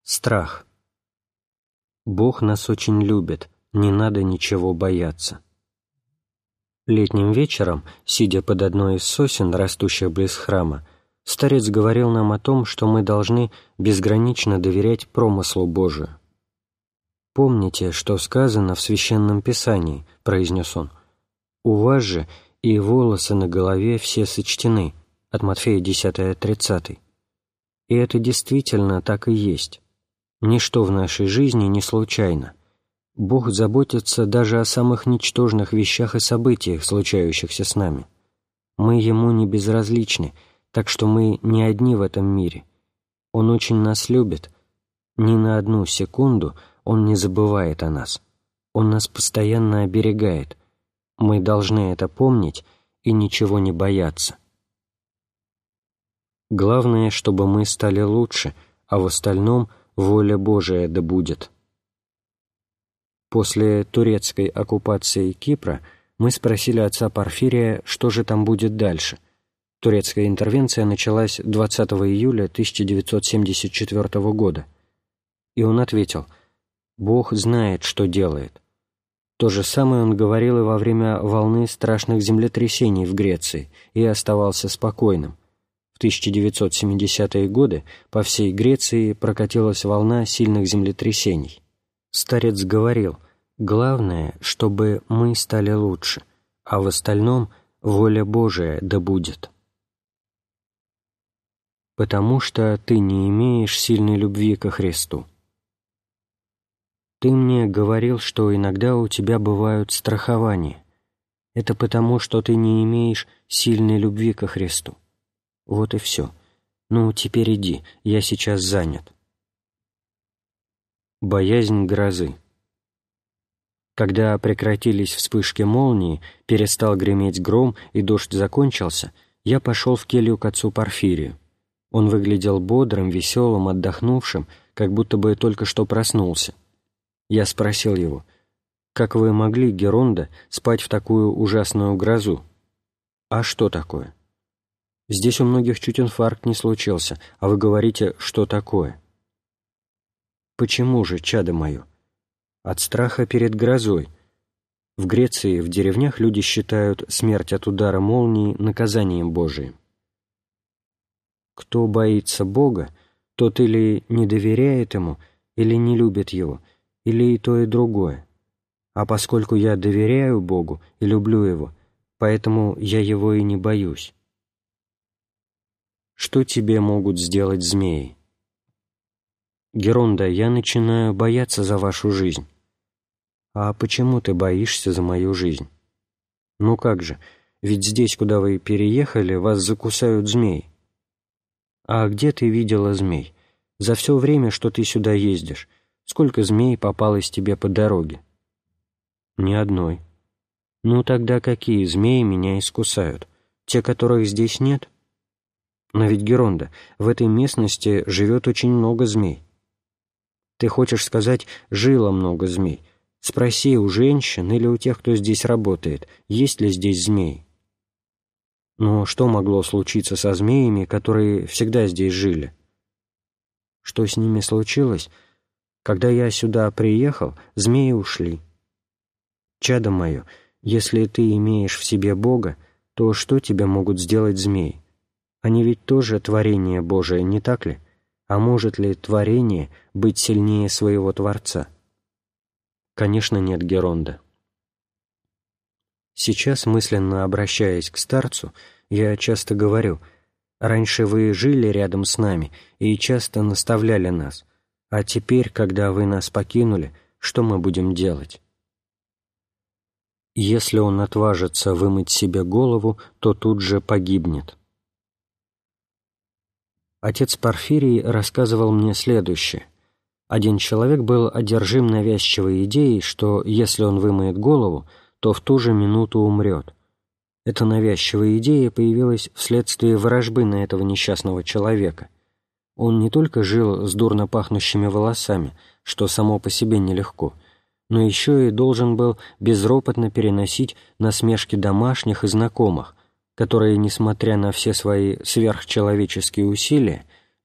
Страх. Бог нас очень любит, не надо ничего бояться. Летним вечером, сидя под одной из сосен, растущих близ храма, старец говорил нам о том, что мы должны безгранично доверять промыслу Божию. «Помните, что сказано в Священном Писании», — произнес он, — «у вас же и волосы на голове все сочтены», от Матфея 10:30. И это действительно так и есть. Ничто в нашей жизни не случайно. Бог заботится даже о самых ничтожных вещах и событиях, случающихся с нами. Мы Ему не безразличны, так что мы не одни в этом мире. Он очень нас любит. Ни на одну секунду Он не забывает о нас. Он нас постоянно оберегает. Мы должны это помнить и ничего не бояться. Главное, чтобы мы стали лучше, а в остальном воля Божия да будет. После турецкой оккупации Кипра мы спросили отца Порфирия, что же там будет дальше. Турецкая интервенция началась 20 июля 1974 года. И он ответил: «Бог знает, что делает». То же самое он говорил и во время волны страшных землетрясений в Греции и оставался спокойным. В 1970-е годы по всей Греции прокатилась волна сильных землетрясений. Старец говорил: «Главное, чтобы мы стали лучше, а в остальном воля Божия да будет». Потому что ты не имеешь сильной любви ко Христу. Ты мне говорил, что иногда у тебя бывают страхования. Это потому, что ты не имеешь сильной любви ко Христу. Вот и все. Ну, теперь иди, я сейчас занят. Боязнь грозы. Когда прекратились вспышки молнии, перестал греметь гром и дождь закончился, я пошел в келью к отцу Порфирию. Он выглядел бодрым, веселым, отдохнувшим, как будто бы только что проснулся. Я спросил его: «Как вы могли, Геронда, спать в такую ужасную грозу?» «А что такое?» «Здесь у многих чуть инфаркт не случился, а вы говорите, что такое?» «Почему же, чадо мое?» «От страха перед грозой. В Греции, в деревнях люди считают смерть от удара молнии наказанием Божиим. Кто боится Бога, тот или не доверяет Ему, или не любит Его, или и то, и другое. А поскольку я доверяю Богу и люблю Его, поэтому я Его и не боюсь». Что тебе могут сделать змеи? Геронда, я начинаю бояться за вашу жизнь. А почему ты боишься за мою жизнь? Ну как же, ведь здесь, куда вы переехали, вас закусают змеи. А где ты видела змей? За все время, что ты сюда ездишь, сколько змей попалось тебе по дороге? Ни одной. Ну тогда какие змеи меня искусают? Те, которых здесь нет? Но ведь, Геронда, в этой местности живет очень много змей. Ты хочешь сказать, жило много змей? Спроси у женщин или у тех, кто здесь работает, есть ли здесь змеи. Но что могло случиться со змеями, которые всегда здесь жили? Что с ними случилось? Когда я сюда приехал, змеи ушли. Чадо мое, если ты имеешь в себе Бога, то что тебе могут сделать змеи? Они ведь тоже творение Божие, не так ли? А может ли творение быть сильнее своего Творца? Конечно, нет, Геронда. Сейчас, мысленно обращаясь к старцу, я часто говорю: раньше вы жили рядом с нами и часто наставляли нас, а теперь, когда вы нас покинули, что мы будем делать? Если он отважится вымыть себе голову, то тут же погибнет. Отец Порфирий рассказывал мне следующее. Один человек был одержим навязчивой идеей, что если он вымоет голову, то в ту же минуту умрет. Эта навязчивая идея появилась вследствие ворожбы на этого несчастного человека. Он не только жил с дурно пахнущими волосами, что само по себе нелегко, но еще и должен был безропотно переносить насмешки домашних и знакомых, которые, несмотря на все свои сверхчеловеческие усилия,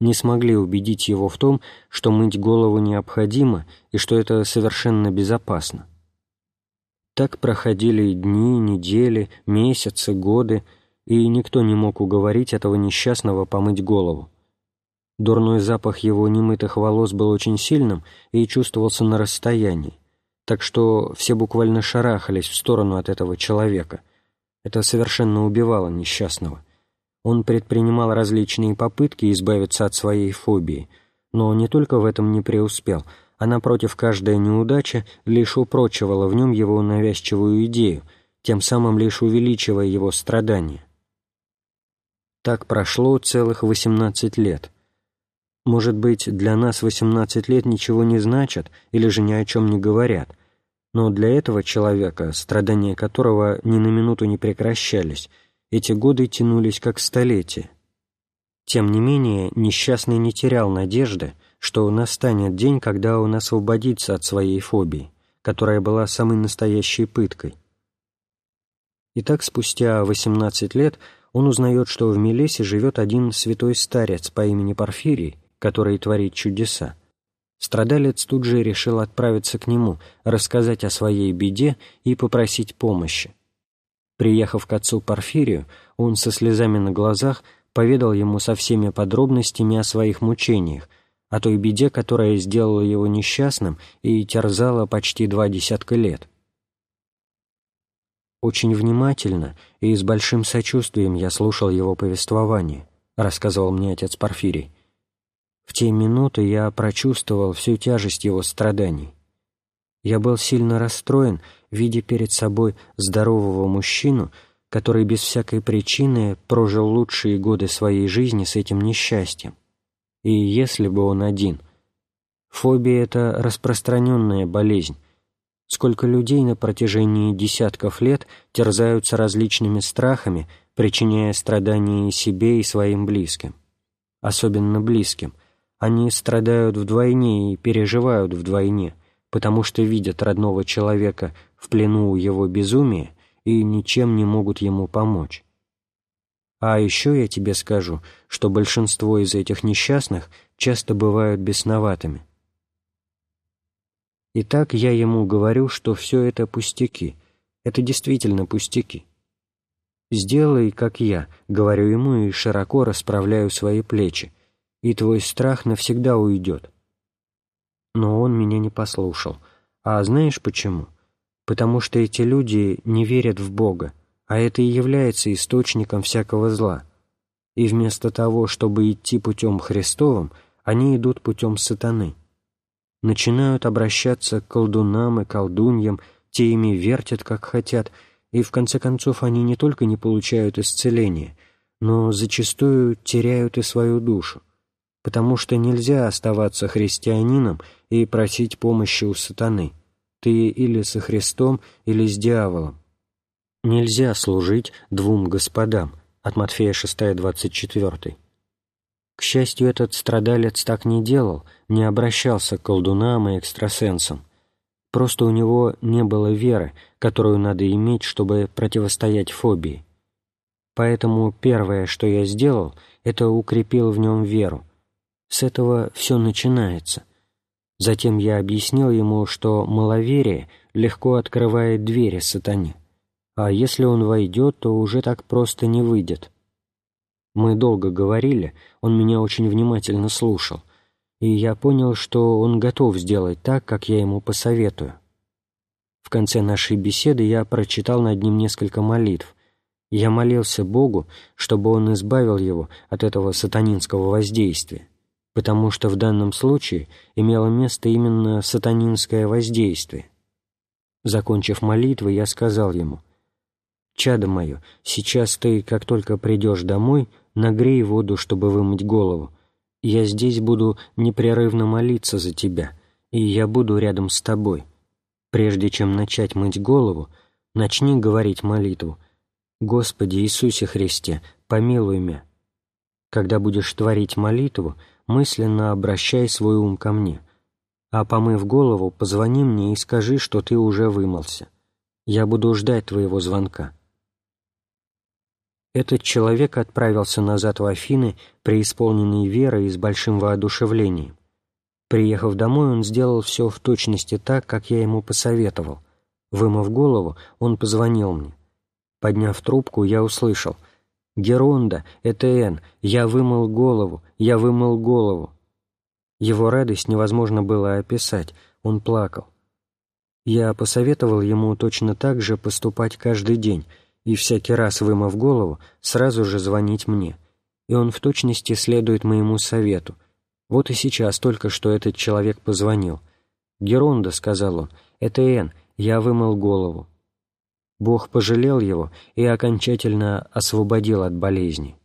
не смогли убедить его в том, что мыть голову необходимо и что это совершенно безопасно. Так проходили дни, недели, месяцы, годы, и никто не мог уговорить этого несчастного помыть голову. Дурной запах его немытых волос был очень сильным и чувствовался на расстоянии, так что все буквально шарахались в сторону от этого человека. Это совершенно убивало несчастного. Он предпринимал различные попытки избавиться от своей фобии, но не только в этом не преуспел, а напротив, каждая неудача лишь упрочивала в нем его навязчивую идею, тем самым лишь увеличивая его страдания. Так прошло целых 18 лет. Может быть, для нас 18 лет ничего не значат или же ни о чем не говорят, но для этого человека, страдания которого ни на минуту не прекращались, эти годы тянулись как столетия. Тем не менее, несчастный не терял надежды, что настанет день, когда он освободится от своей фобии, которая была самой настоящей пыткой. Итак, спустя 18 лет он узнает, что в Милесе живет один святой старец по имени Порфирий, который творит чудеса. Страдалец тут же решил отправиться к нему, рассказать о своей беде и попросить помощи. Приехав к отцу Порфирию, он со слезами на глазах поведал ему со всеми подробностями о своих мучениях, о той беде, которая сделала его несчастным и терзала почти 20 лет. «Очень внимательно и с большим сочувствием я слушал его повествование», — рассказывал мне отец Порфирий. «В те минуты я прочувствовал всю тяжесть его страданий. Я был сильно расстроен, видя перед собой здорового мужчину, который без всякой причины прожил лучшие годы своей жизни с этим несчастьем. И если бы он один. Фобия — это распространенная болезнь. Сколько людей на протяжении десятков лет терзаются различными страхами, причиняя страдания и себе, и своим близким. Особенно близким. Они страдают вдвойне и переживают вдвойне, потому что видят родного человека в плену у его безумия и ничем не могут ему помочь. А еще я тебе скажу, что большинство из этих несчастных часто бывают бесноватыми. Итак, я ему говорю, что все это пустяки, это действительно пустяки. «Сделай, как я», — говорю ему и широко расправляю свои плечи, «и твой страх навсегда уйдет». Но он меня не послушал. А знаешь почему? Потому что эти люди не верят в Бога, а это и является источником всякого зла. И вместо того, чтобы идти путем Христовым, они идут путем сатаны. Начинают обращаться к колдунам и колдуньям, те ими вертят, как хотят, и в конце концов они не только не получают исцеления, но зачастую теряют и свою душу, потому что нельзя оставаться христианином и просить помощи у сатаны. Ты или со Христом, или с дьяволом. Нельзя служить двум господам. От Матфея 6:24. К счастью, этот страдалец так не делал, не обращался к колдунам и экстрасенсам. Просто у него не было веры, которую надо иметь, чтобы противостоять фобии. Поэтому первое, что я сделал, это укрепил в нем веру. С этого все начинается. Затем я объяснил ему, что маловерие легко открывает двери сатане, а если он войдет, то уже так просто не выйдет. Мы долго говорили, он меня очень внимательно слушал, и я понял, что он готов сделать так, как я ему посоветую. В конце нашей беседы я прочитал над ним несколько молитв. Я молился Богу, чтобы он избавил его от этого сатанинского воздействия, потому что в данном случае имело место именно сатанинское воздействие. Закончив молитвы, я сказал ему: «Чадо мое, сейчас ты, как только придешь домой, нагрей воду, чтобы вымыть голову. Я здесь буду непрерывно молиться за тебя, и я буду рядом с тобой. Прежде чем начать мыть голову, начни говорить молитву: Господи Иисусе Христе, помилуй меня. Когда будешь творить молитву, мысленно обращай свой ум ко мне, а помыв голову, позвони мне и скажи, что ты уже вымылся. Я буду ждать твоего звонка». Этот человек отправился назад в Афины, преисполненный верой и с большим воодушевлением. Приехав домой, он сделал все в точности так, как я ему посоветовал. Вымыв голову, он позвонил мне. Подняв трубку, я услышал: «Геронда, это Н, я вымыл голову, я вымыл голову». Его радость невозможно было описать, он плакал. Я посоветовал ему точно так же поступать каждый день и всякий раз, вымыв голову, сразу же звонить мне. И он в точности следует моему совету. Вот и сейчас только что этот человек позвонил. «Геронда», — сказал он, — «это Н, я вымыл голову». Бог пожалел его и окончательно освободил от болезни.